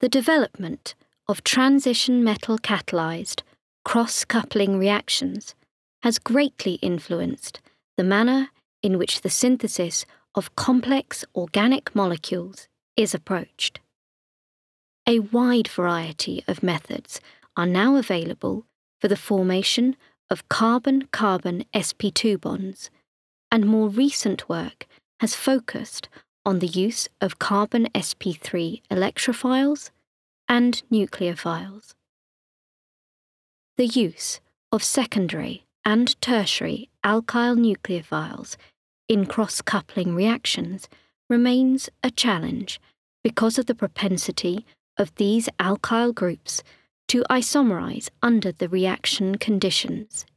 The development of transition metal catalyzed cross-coupling reactions has greatly influenced the manner in which the synthesis of complex organic molecules is approached. A wide variety of methods are now available for the formation of carbon-carbon sp2 bonds, and more recent work has focused on the use of carbon sp3 electrophiles and nucleophiles. The use of secondary and tertiary alkyl nucleophiles in cross-coupling reactions remains a challenge because of the propensity of these alkyl groups to isomerize under the reaction conditions